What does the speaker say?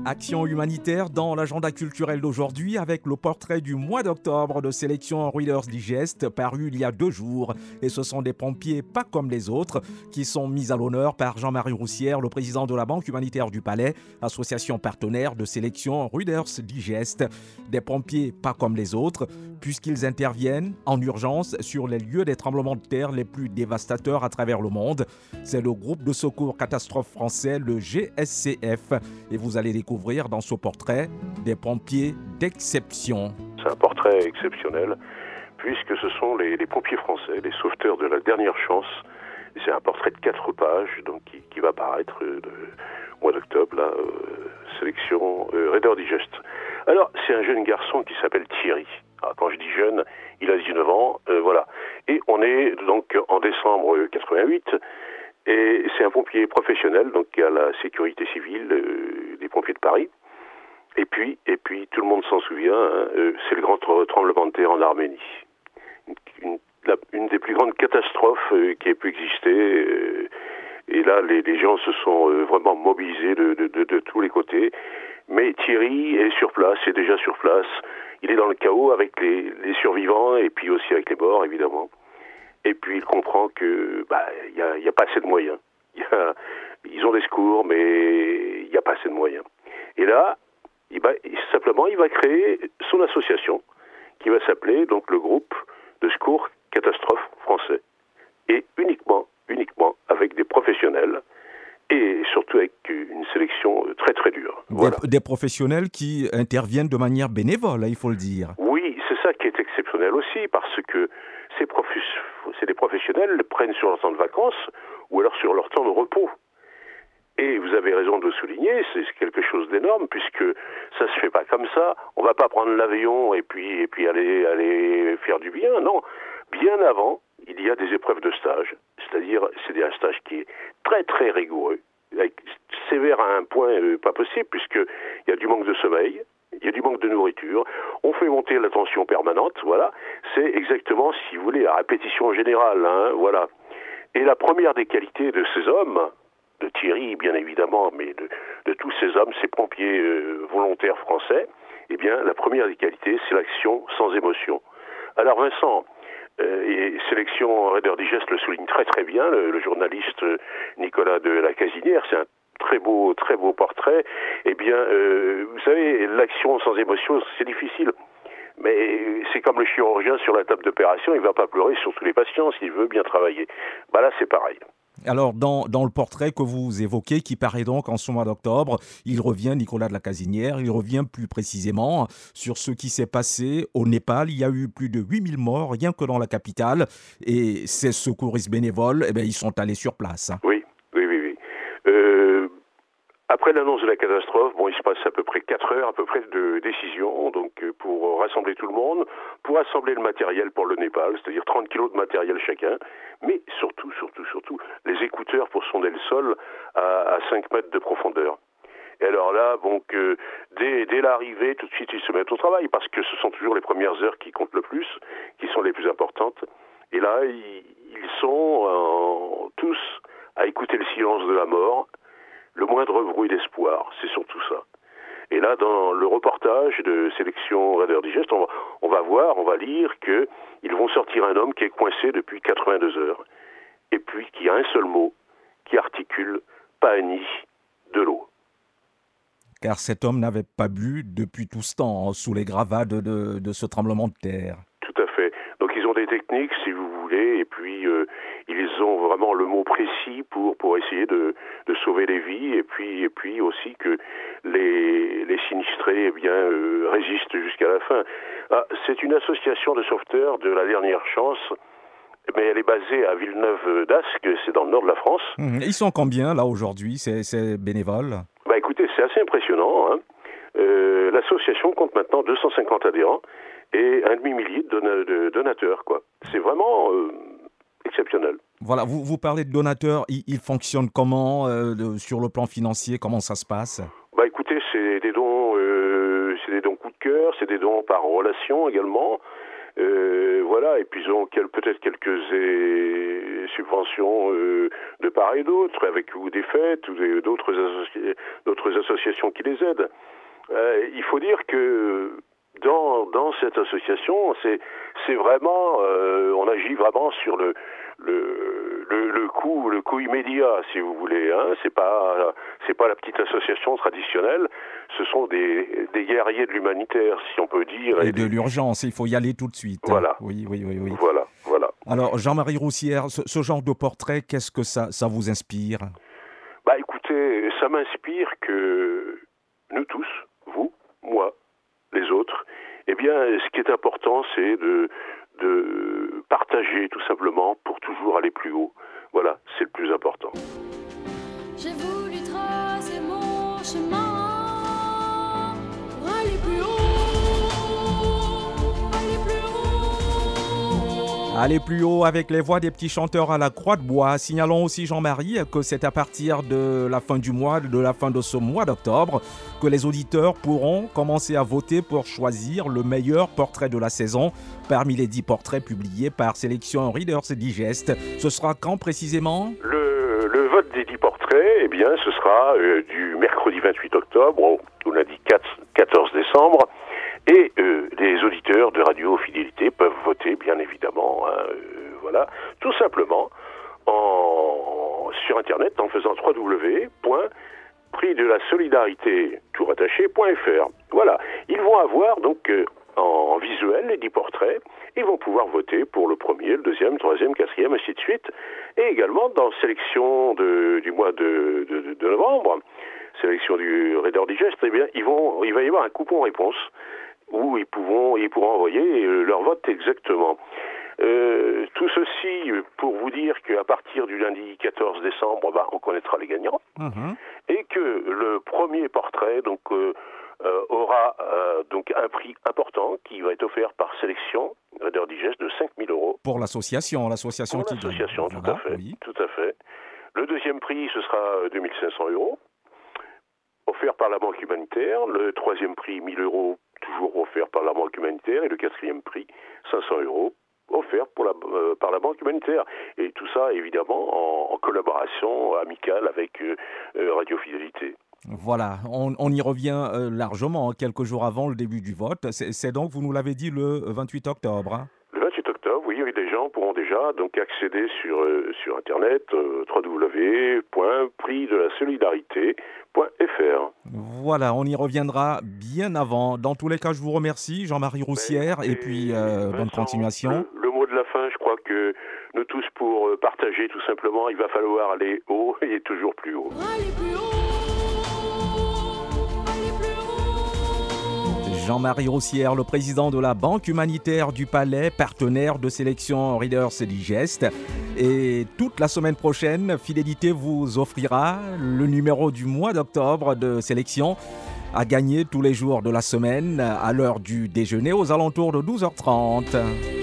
Action humanitaire dans l'agenda culturel d'aujourd'hui avec le portrait du mois d'octobre de sélection Reader's Digest paru il y a 2 jours. Et ce sont des pompiers pas comme les autres qui sont mis à l'honneur par Jean-Marie Roussière, le président de la Banque humanitaire du Palais, association partenaire de sélection Reader's Digest. Des pompiers pas comme les autres puisqu'ils interviennent en urgence sur les lieux des tremblements de terre les plus dévastateurs à travers le monde. C'est le groupe de secours catastrophe français, le GSCF. Et vous allez découvrir dans ce portrait des pompiers d'exception. C'est un portrait exceptionnel puisque ce sont les pompiers français, les sauveteurs de la dernière chance. Et c'est un portrait de 4 pages donc qui va paraître le mois d'octobre, là, sélection Reader's Digest. Alors, c'est un jeune garçon qui s'appelle Thierry. Alors, quand je dis jeune, il a 19 ans, voilà. Et on est donc en décembre 88. Et c'est un pompier professionnel, donc à la sécurité civile des pompiers de Paris. Et puis tout le monde s'en souvient, hein, c'est le grand tremblement de terre en Arménie. Une des plus grandes catastrophes qui ait pu exister. Et là, les gens se sont vraiment mobilisés de tous les côtés. Mais Thierry est sur place, est déjà sur place. Il est dans le chaos avec les survivants et puis aussi avec les morts, évidemment. Et puis il comprend que il y a pas assez de moyens. Ils ont des secours, mais il n'y a pas assez de moyens. Et là, il va créer son association, qui va s'appeler donc le groupe de secours catastrophe français, et uniquement avec des professionnels et surtout avec une sélection très très dure. Voilà. Des professionnels qui interviennent de manière bénévole, il faut le dire. Oui, c'est ça qui est exceptionnel aussi, parce que c'est des professionnels prennent sur leur temps de vacances ou alors sur leur temps de repos. Et vous avez raison de le souligner, c'est quelque chose d'énorme puisque ça se fait pas comme ça. On va pas prendre l'avion et puis aller faire du bien. Non, bien avant, il y a des épreuves de stage, c'est-à-dire c'est un stage qui est très très rigoureux, sévère à un point pas possible puisque il y a du manque de sommeil. Il y a du manque de nourriture, on fait monter la tension permanente, voilà. C'est exactement, si vous voulez, la répétition générale, hein, voilà. Et la première des qualités de ces hommes, de Thierry bien évidemment, mais de tous ces hommes, ces pompiers volontaires français, eh bien, la première des qualités, c'est l'action sans émotion. Alors Vincent, et sélection Reader's Digest le souligne très très bien, le journaliste Nicolas de la Casinière, c'est un très beau portrait. Eh bien, vous savez, l'action sans émotion, c'est difficile. Mais c'est comme le chirurgien sur la table d'opération, il ne va pas pleurer sur tous les patients s'il veut bien travailler. Là, c'est pareil. Alors, dans le portrait que vous évoquez, qui paraît donc en ce mois d'octobre, il revient, Nicolas de la Casinière, il revient plus précisément sur ce qui s'est passé au Népal. Il y a eu plus de 8000 morts, rien que dans la capitale. Et ces secouristes bénévoles, ils sont allés sur place. Oui. Après l'annonce de la catastrophe, il se passe à peu près 4 heures de décision, donc pour rassembler tout le monde, pour assembler le matériel pour le Népal, c'est-à-dire 30 kilos de matériel chacun, mais surtout, les écouteurs pour sonder le sol à 5 mètres de profondeur. Et alors là, dès l'arrivée, tout de suite, ils se mettent au travail, parce que ce sont toujours les premières heures qui comptent le plus, qui sont les plus importantes. Et là, ils sont tous à écouter le silence de la mort, le moindre bruit d'espoir, c'est surtout ça. Et là, dans le reportage de sélection Reader's Digest, on va lire qu'ils vont sortir un homme qui est coincé depuis 82 heures, et puis qui a un seul mot, qui articule « Pani de l'eau ». Car cet homme n'avait pas bu depuis tout ce temps, sous les gravats de ce tremblement de terre. Tout à fait. Donc ils ont des techniques, si vous voulez, et puis ils ont vraiment le mot précis pour essayer de sauver les vies, et puis aussi que les sinistrés résistent jusqu'à la fin. C'est une association de sauveteurs de la dernière chance, mais elle est basée à Villeneuve-d'Ascq, c'est dans le nord de la France. Ils sont combien là aujourd'hui, ces bénévoles ? Écoutez, c'est assez impressionnant, hein. L'association compte maintenant 250 adhérents et un demi-millier de donateurs, quoi. C'est vraiment exceptionnel. Voilà, vous parlez de donateurs, ils fonctionnent comment sur le plan financier, comment ça se passe ? Écoutez, c'est des dons coup de cœur, c'est des dons par relation également. Et puis ils ont peut-être quelques subventions de part et d'autre, avec ou des fêtes ou d'autres d'autres associations qui les aident. Il faut dire que dans cette association, c'est vraiment, on agit vraiment sur le coût immédiat, si vous voulez. Hein. C'est pas la petite association traditionnelle. Ce sont des guerriers de l'humanitaire, si on peut dire. Et de l'urgence, il faut y aller tout de suite. Voilà. Oui. Voilà. Alors, Jean-Marie Roussière, ce genre de portrait, qu'est-ce que ça vous inspire? Écoutez, ça m'inspire que nous tous, vous, moi, les autres, eh bien, ce qui est important, c'est de partager tout simplement pour toujours aller plus haut. Voilà, c'est le plus important. J'ai voulu tracer mon chemin pour aller plus haut, aller plus haut. Aller plus haut avec les voix des petits chanteurs à la Croix de Bois. Signalons aussi, Jean-Marie, que c'est à partir de la fin du mois, de la fin de ce mois d'octobre, que les auditeurs pourront commencer à voter pour choisir le meilleur portrait de la saison parmi les 10 portraits publiés par Sélection Reader's Digest. Ce sera quand précisément ? Le vote des 10 portraits, eh bien, ce sera du mercredi 28 octobre au lundi 14 décembre. Et les auditeurs de Radio Fidélité peuvent voter, bien évidemment, voilà, tout simplement sur Internet en faisant www.prixdelasolidarité.fr. Voilà, ils vont avoir donc en visuel les 10 portraits. Ils vont pouvoir voter pour le premier, le deuxième, le troisième, quatrième, ainsi de suite. Et également dans sélection du mois de novembre, sélection du Reader Digest, eh bien, il va y avoir un coupon réponse où ils pourront envoyer leur vote exactement. Tout ceci pour vous dire qu'à partir du lundi 14 décembre, on connaîtra les gagnants. Et que le premier portrait aura donc un prix important qui va être offert par Sélection Reader Digest de 5 000 €. Pour l'association Pour l'association, tout à fait. Oui. Tout à fait. Le deuxième prix, ce sera 2 500 €, offert par la Banque Humanitaire. Le troisième prix, 1 000 €, toujours offert par la Banque Humanitaire. Et le quatrième prix, 500 € offert par la Banque Humanitaire. Et tout ça, évidemment, en collaboration amicale avec Radio Fidélité. Voilà, on y revient largement, quelques jours avant le début du vote. C'est donc, vous nous l'avez dit, le 28 octobre. Hein. Le 28 octobre, oui, les gens pourront déjà donc accéder sur Internet, www.prixdelasolidarité.fr. Voilà, on y reviendra bien avant. Dans tous les cas, je vous remercie, Jean-Marie Roussière, et puis bonne continuation. Le mot de la fin, je crois que nous tous, pour partager tout simplement, il va falloir aller haut et toujours plus haut. Aller plus haut. Jean-Marie Roussière, le président de la Banque Humanitaire du Palais, partenaire de Sélection Reader's Digest. Et toute la semaine prochaine, Fidélité vous offrira le numéro du mois d'octobre de Sélection à gagner tous les jours de la semaine à l'heure du déjeuner aux alentours de 12h30.